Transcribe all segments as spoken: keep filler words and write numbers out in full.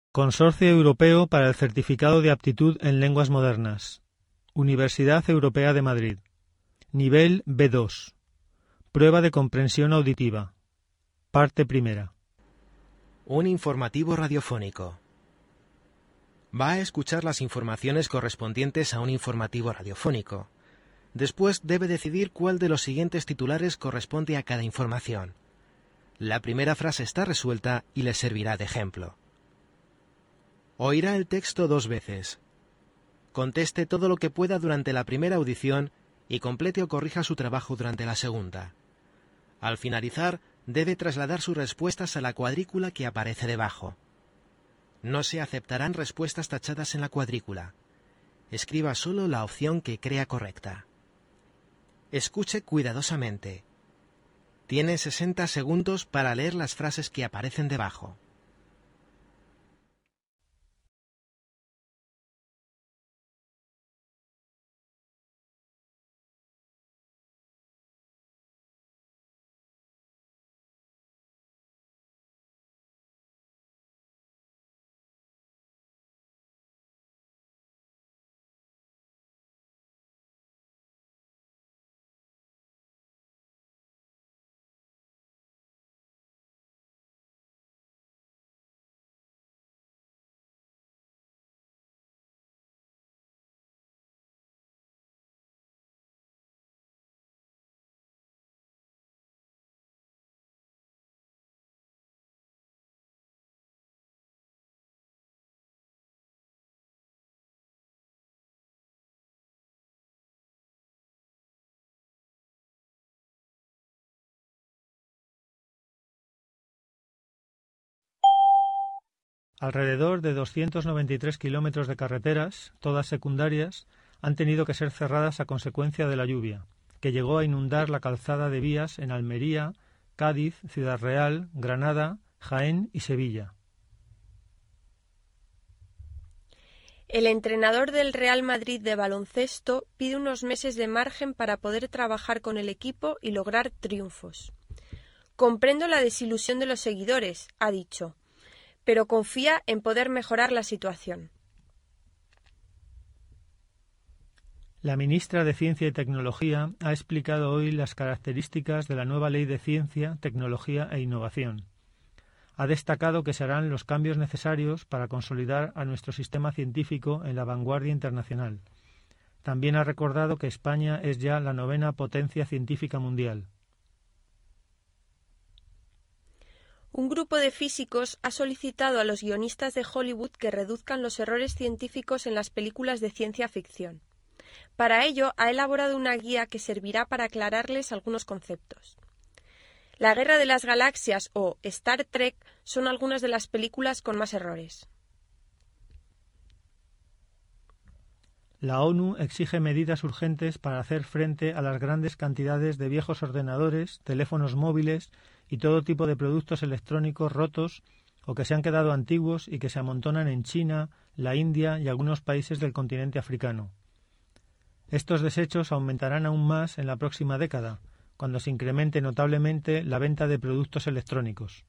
Consorcio Europeo para el Certificado de Aptitud en Lenguas Modernas. Universidad Europea de Madrid. Nivel B dos. Prueba de comprensión auditiva. Parte primera. Un informativo radiofónico. Va a escuchar las informaciones correspondientes a un informativo radiofónico. Después debe decidir cuál de los siguientes titulares corresponde a cada información. La primera frase está resuelta y le servirá de ejemplo. Oirá el texto dos veces. Conteste todo lo que pueda durante la primera audición y complete o corrija su trabajo durante la segunda. Al finalizar, debe trasladar sus respuestas a la cuadrícula que aparece debajo. No se aceptarán respuestas tachadas en la cuadrícula. Escriba solo la opción que crea correcta. Escuche cuidadosamente. Tiene sesenta segundos para leer las frases que aparecen debajo. Alrededor de doscientos noventa y tres kilómetros de carreteras, todas secundarias, han tenido que ser cerradas a consecuencia de la lluvia, que llegó a inundar la calzada de vías en Almería, Cádiz, Ciudad Real, Granada, Jaén y Sevilla. El entrenador del Real Madrid de baloncesto pide unos meses de margen para poder trabajar con el equipo y lograr triunfos. Comprendo la desilusión de los seguidores, ha dicho, pero confía en poder mejorar la situación. La ministra de Ciencia y Tecnología ha explicado hoy las características de la nueva Ley de Ciencia, Tecnología e Innovación. Ha destacado que se harán los cambios necesarios para consolidar a nuestro sistema científico en la vanguardia internacional. También ha recordado que España es ya la novena potencia científica mundial. Un grupo de físicos ha solicitado a los guionistas de Hollywood que reduzcan los errores científicos en las películas de ciencia ficción. Para ello, ha elaborado una guía que servirá para aclararles algunos conceptos. La Guerra de las Galaxias o Star Trek son algunas de las películas con más errores. La ONU exige medidas urgentes para hacer frente a las grandes cantidades de viejos ordenadores, teléfonos móviles y todo tipo de productos electrónicos rotos o que se han quedado antiguos y que se amontonan en China, la India y algunos países del continente africano. Estos desechos aumentarán aún más en la próxima década, cuando se incremente notablemente la venta de productos electrónicos.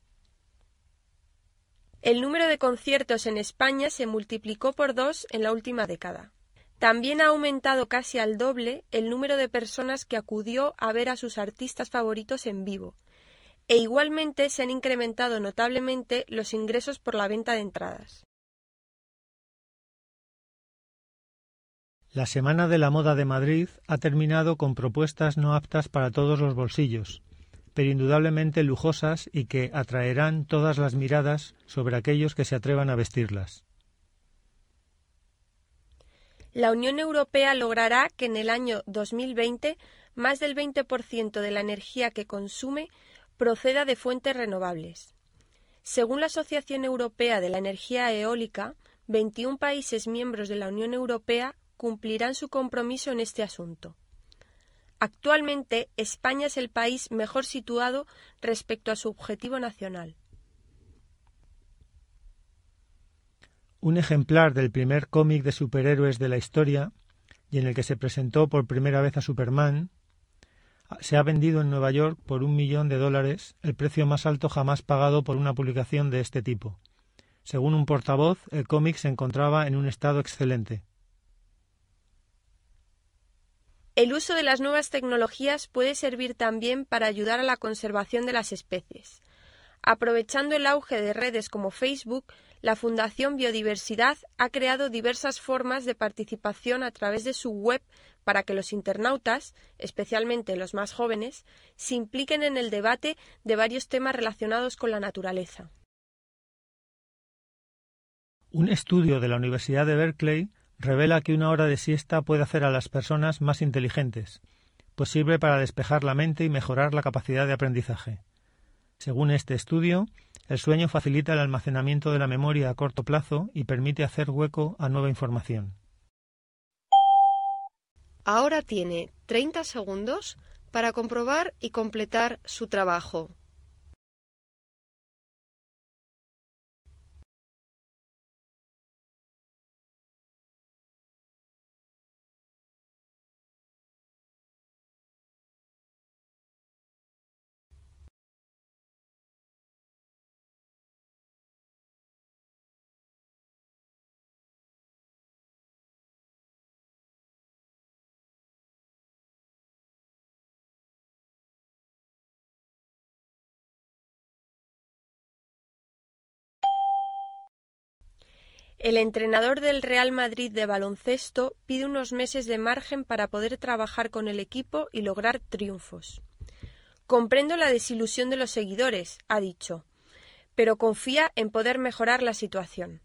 El número de conciertos en España se multiplicó por dos en la última década. También ha aumentado casi al doble el número de personas que acudió a ver a sus artistas favoritos en vivo, e igualmente se han incrementado notablemente los ingresos por la venta de entradas. La Semana de la Moda de Madrid ha terminado con propuestas no aptas para todos los bolsillos, pero indudablemente lujosas y que atraerán todas las miradas sobre aquellos que se atrevan a vestirlas. La Unión Europea logrará que en el año dos mil veinte más del veinte por ciento de la energía que consume proceda de fuentes renovables. Según la Asociación Europea de la Energía Eólica, veintiún países miembros de la Unión Europea cumplirán su compromiso en este asunto. Actualmente, España es el país mejor situado respecto a su objetivo nacional. Un ejemplar del primer cómic de superhéroes de la historia, y en el que se presentó por primera vez a Superman, se ha vendido en Nueva York por un millón de dólares, el precio más alto jamás pagado por una publicación de este tipo. Según un portavoz, el cómic se encontraba en un estado excelente. El uso de las nuevas tecnologías puede servir también para ayudar a la conservación de las especies. Aprovechando el auge de redes como Facebook, la Fundación Biodiversidad ha creado diversas formas de participación a través de su web para que los internautas, especialmente los más jóvenes, se impliquen en el debate de varios temas relacionados con la naturaleza. Un estudio de la Universidad de Berkeley revela que una hora de siesta puede hacer a las personas más inteligentes, pues sirve para despejar la mente y mejorar la capacidad de aprendizaje. Según este estudio, el sueño facilita el almacenamiento de la memoria a corto plazo y permite hacer hueco a nueva información. Ahora tiene treinta segundos para comprobar y completar su trabajo. El entrenador del Real Madrid de baloncesto pide unos meses de margen para poder trabajar con el equipo y lograr triunfos. Comprendo la desilusión de los seguidores, ha dicho, pero confía en poder mejorar la situación.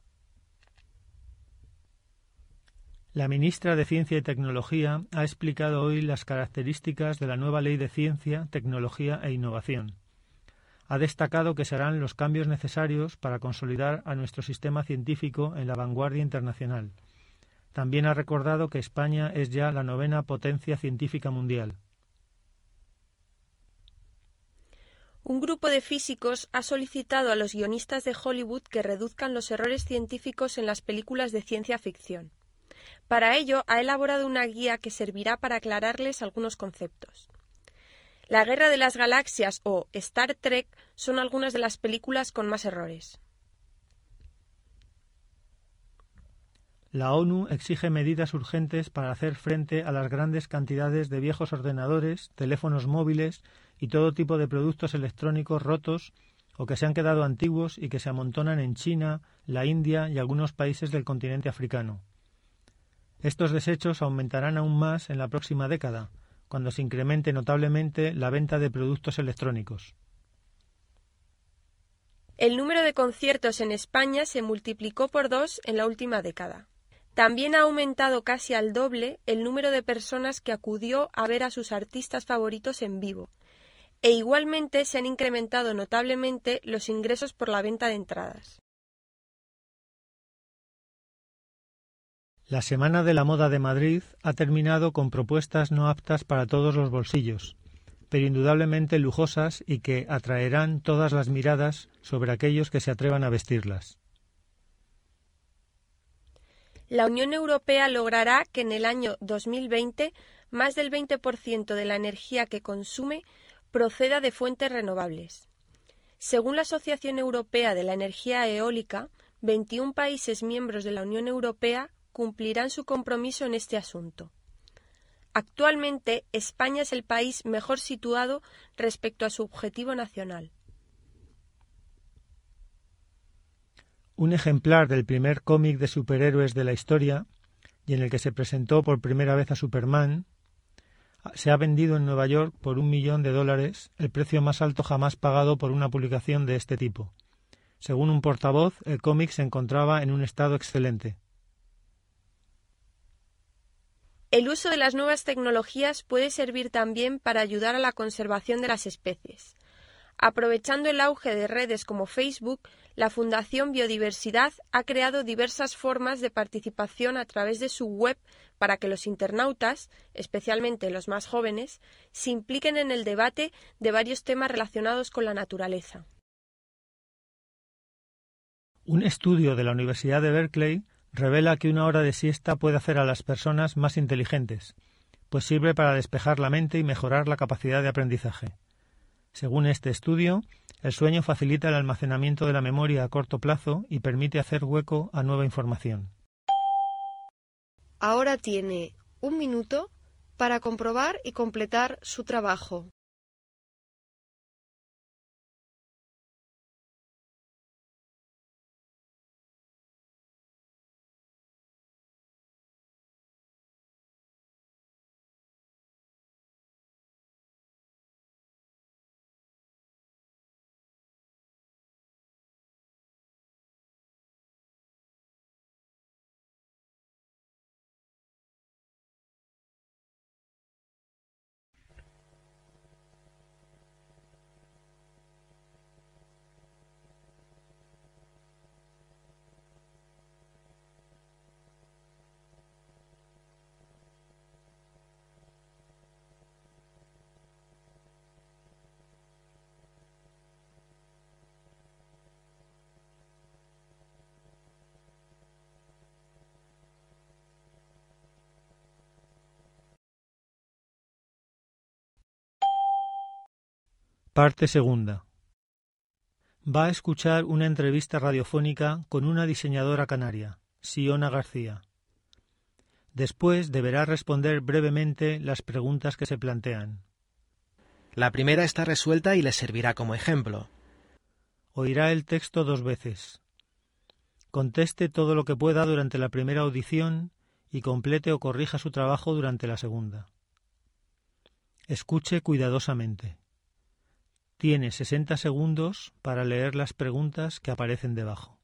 La ministra de Ciencia y Tecnología ha explicado hoy las características de la nueva Ley de Ciencia, Tecnología e Innovación. Ha destacado que se harán los cambios necesarios para consolidar a nuestro sistema científico en la vanguardia internacional. También ha recordado que España es ya la novena potencia científica mundial. Un grupo de físicos ha solicitado a los guionistas de Hollywood que reduzcan los errores científicos en las películas de ciencia ficción. Para ello, ha elaborado una guía que servirá para aclararles algunos conceptos. La Guerra de las Galaxias o Star Trek son algunas de las películas con más errores. La ONU exige medidas urgentes para hacer frente a las grandes cantidades de viejos ordenadores, teléfonos móviles y todo tipo de productos electrónicos rotos o que se han quedado antiguos y que se amontonan en China, la India y algunos países del continente africano. Estos desechos aumentarán aún más en la próxima década, cuando se incremente notablemente la venta de productos electrónicos. El número de conciertos en España se multiplicó por dos en la última década. También ha aumentado casi al doble el número de personas que acudió a ver a sus artistas favoritos en vivo, e igualmente se han incrementado notablemente los ingresos por la venta de entradas. La Semana de la Moda de Madrid ha terminado con propuestas no aptas para todos los bolsillos, pero indudablemente lujosas y que atraerán todas las miradas sobre aquellos que se atrevan a vestirlas. La Unión Europea logrará que en el año dos mil veinte más del veinte por ciento de la energía que consume proceda de fuentes renovables. Según la Asociación Europea de la Energía Eólica, veintiún países miembros de la Unión Europea cumplirán su compromiso en este asunto. Actualmente, España es el país mejor situado respecto a su objetivo nacional. Un ejemplar del primer cómic de superhéroes de la historia, y en el que se presentó por primera vez a Superman, se ha vendido en Nueva York por un millón de dólares, el precio más alto jamás pagado por una publicación de este tipo. Según un portavoz, el cómic se encontraba en un estado excelente. El uso de las nuevas tecnologías puede servir también para ayudar a la conservación de las especies. Aprovechando el auge de redes como Facebook, la Fundación Biodiversidad ha creado diversas formas de participación a través de su web para que los internautas, especialmente los más jóvenes, se impliquen en el debate de varios temas relacionados con la naturaleza. Un estudio de la Universidad de Berkeley revela que una hora de siesta puede hacer a las personas más inteligentes, pues sirve para despejar la mente y mejorar la capacidad de aprendizaje. Según este estudio, el sueño facilita el almacenamiento de la memoria a corto plazo y permite hacer hueco a nueva información. Ahora tiene un minuto para comprobar y completar su trabajo. Parte segunda. Va a escuchar una entrevista radiofónica con una diseñadora canaria, Siona García. Después deberá responder brevemente las preguntas que se plantean. La primera está resuelta y le servirá como ejemplo. Oirá el texto dos veces. Conteste todo lo que pueda durante la primera audición y complete o corrija su trabajo durante la segunda. Escuche cuidadosamente. Tiene sesenta segundos para leer las preguntas que aparecen debajo.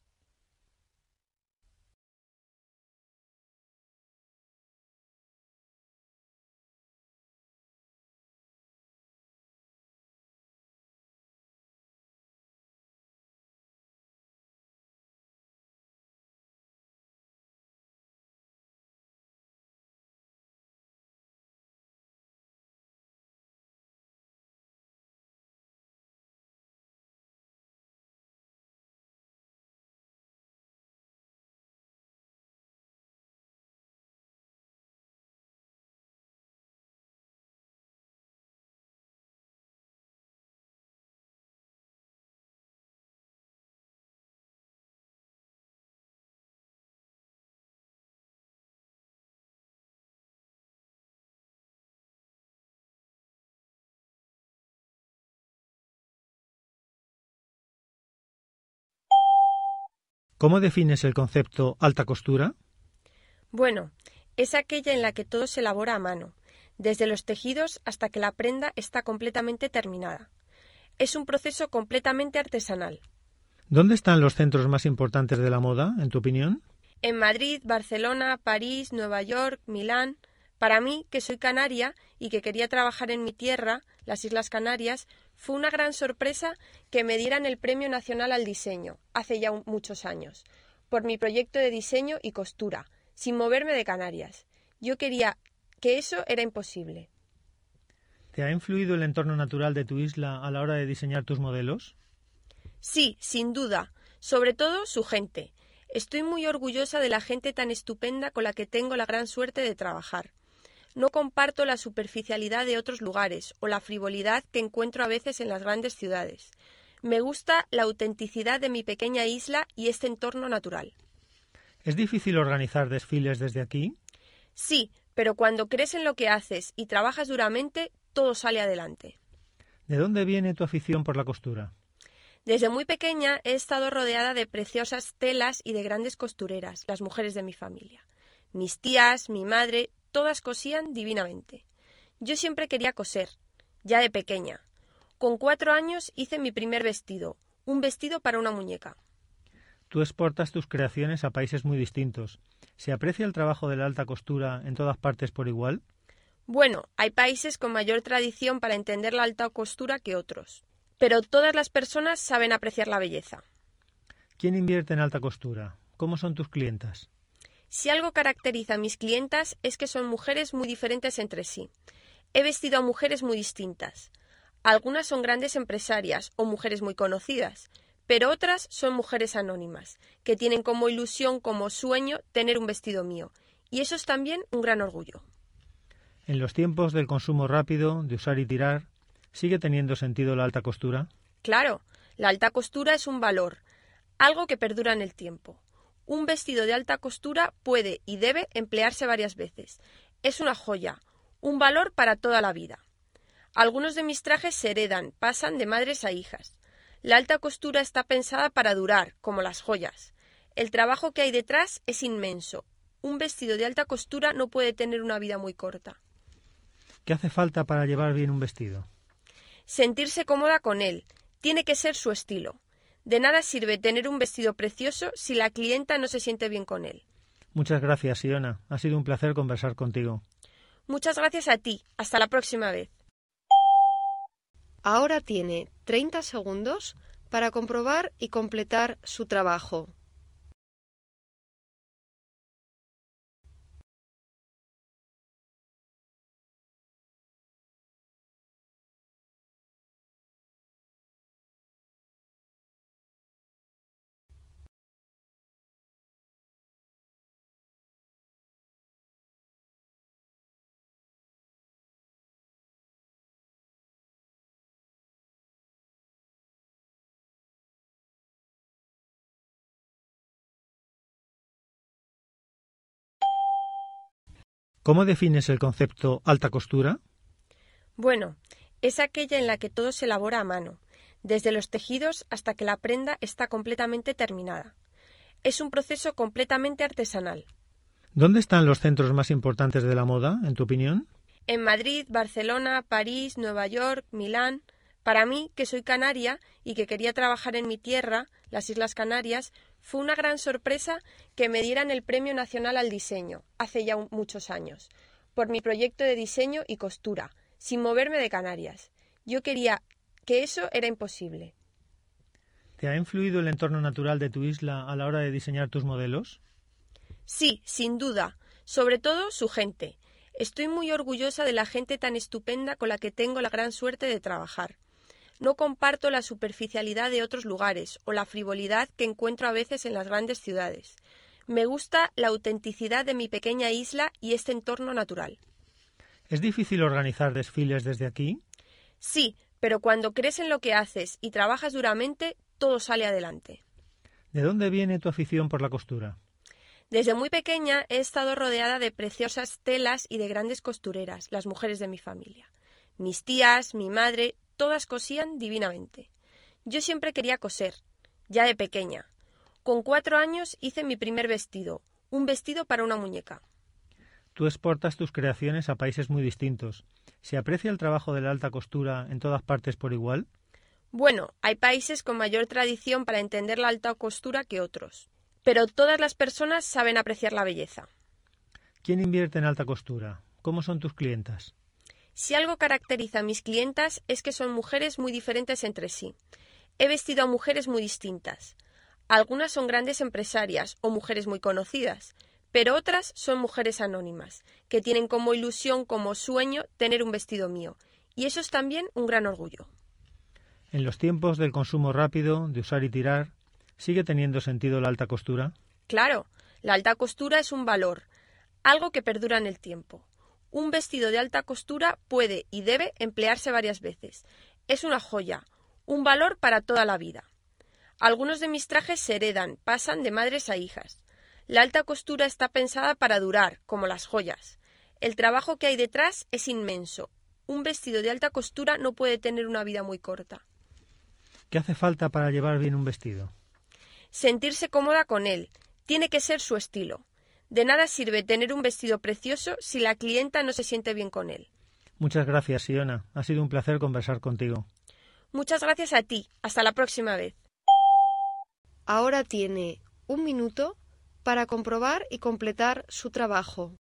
¿Cómo defines el concepto alta costura? Bueno, es aquella en la que todo se elabora a mano, desde los tejidos hasta que la prenda está completamente terminada. Es un proceso completamente artesanal. ¿Dónde están los centros más importantes de la moda, en tu opinión? En Madrid, Barcelona, París, Nueva York, Milán. Para mí, que soy canaria y que quería trabajar en mi tierra, las Islas Canarias, fue una gran sorpresa que me dieran el Premio Nacional al Diseño, hace ya muchos años, por mi proyecto de diseño y costura, sin moverme de Canarias. Yo quería que eso era imposible. ¿Te ha influido el entorno natural de tu isla a la hora de diseñar tus modelos? Sí, sin duda, sobre todo su gente. Estoy muy orgullosa de la gente tan estupenda con la que tengo la gran suerte de trabajar. No comparto la superficialidad de otros lugares o la frivolidad que encuentro a veces en las grandes ciudades. Me gusta la autenticidad de mi pequeña isla y este entorno natural. ¿Es difícil organizar desfiles desde aquí? Sí, pero cuando crees en lo que haces y trabajas duramente, todo sale adelante. ¿De dónde viene tu afición por la costura? Desde muy pequeña he estado rodeada de preciosas telas y de grandes costureras, las mujeres de mi familia. Mis tías, mi madre, todas cosían divinamente. Yo siempre quería coser, ya de pequeña. Con cuatro años hice mi primer vestido, un vestido para una muñeca. Tú exportas tus creaciones a países muy distintos. ¿Se aprecia el trabajo de la alta costura en todas partes por igual? Bueno, hay países con mayor tradición para entender la alta costura que otros, pero todas las personas saben apreciar la belleza. ¿Quién invierte en alta costura? ¿Cómo son tus clientas? Si algo caracteriza a mis clientas es que son mujeres muy diferentes entre sí. He vestido a mujeres muy distintas. Algunas son grandes empresarias o mujeres muy conocidas, pero otras son mujeres anónimas, que tienen como ilusión, como sueño, tener un vestido mío. Y eso es también un gran orgullo. En los tiempos del consumo rápido, de usar y tirar, ¿Sigue teniendo sentido la alta costura? Claro, la alta costura es un valor, algo que perdura en el tiempo. Un vestido de alta costura puede y debe emplearse varias veces. Es una joya, un valor para toda la vida. Algunos de mis trajes se heredan, pasan de madres a hijas. La alta costura está pensada para durar, como las joyas. El trabajo que hay detrás es inmenso. Un vestido de alta costura no puede tener una vida muy corta. ¿Qué hace falta para llevar bien un vestido? Sentirse cómoda con él. Tiene que ser su estilo. De nada sirve tener un vestido precioso si la clienta no se siente bien con él. Muchas gracias, Iona. Ha sido un placer conversar contigo. Muchas gracias a ti. Hasta la próxima vez. Ahora tiene treinta segundos para comprobar y completar su trabajo. ¿Cómo defines el concepto alta costura? Bueno, es aquella en la que todo se elabora a mano, desde los tejidos hasta que la prenda está completamente terminada. Es un proceso completamente artesanal. ¿Dónde están los centros más importantes de la moda, en tu opinión? En Madrid, Barcelona, París, Nueva York, Milán. Para mí, que soy canaria y que quería trabajar en mi tierra, las Islas Canarias, fue una gran sorpresa que me dieran el Premio Nacional al Diseño, hace ya muchos años, por mi proyecto de diseño y costura, sin moverme de Canarias. Yo quería que eso era imposible. ¿Te ha influido el entorno natural de tu isla a la hora de diseñar tus modelos? Sí, sin duda, sobre todo su gente. Estoy muy orgullosa de la gente tan estupenda con la que tengo la gran suerte de trabajar. No comparto la superficialidad de otros lugares o la frivolidad que encuentro a veces en las grandes ciudades. Me gusta la autenticidad de mi pequeña isla y este entorno natural. ¿Es difícil organizar desfiles desde aquí? Sí, pero cuando crees en lo que haces y trabajas duramente, todo sale adelante. ¿De dónde viene tu afición por la costura? Desde muy pequeña he estado rodeada de preciosas telas y de grandes costureras, las mujeres de mi familia. Mis tías, mi madre, todas cosían divinamente. Yo siempre quería coser, ya de pequeña. Con cuatro años hice mi primer vestido, un vestido para una muñeca. Tú exportas tus creaciones a países muy distintos. ¿Se aprecia el trabajo de la alta costura en todas partes por igual? Bueno, hay países con mayor tradición para entender la alta costura que otros, pero todas las personas saben apreciar la belleza. ¿Quién invierte en alta costura? ¿Cómo son tus clientas? Si algo caracteriza a mis clientas es que son mujeres muy diferentes entre sí. He vestido a mujeres muy distintas. Algunas son grandes empresarias o mujeres muy conocidas, pero otras son mujeres anónimas, que tienen como ilusión, como sueño, tener un vestido mío. Y eso es también un gran orgullo. En los tiempos del consumo rápido, de usar y tirar, ¿sigue teniendo sentido la alta costura? Claro, la alta costura es un valor, algo que perdura en el tiempo. Un vestido de alta costura puede y debe emplearse varias veces. Es una joya, un valor para toda la vida. Algunos de mis trajes se heredan, pasan de madres a hijas. La alta costura está pensada para durar, como las joyas. El trabajo que hay detrás es inmenso. Un vestido de alta costura no puede tener una vida muy corta. ¿Qué hace falta para llevar bien un vestido? Sentirse cómoda con él. Tiene que ser su estilo. De nada sirve tener un vestido precioso si la clienta no se siente bien con él. Muchas gracias, Iona. Ha sido un placer conversar contigo. Muchas gracias a ti. Hasta la próxima vez. Ahora tiene un minuto para comprobar y completar su trabajo.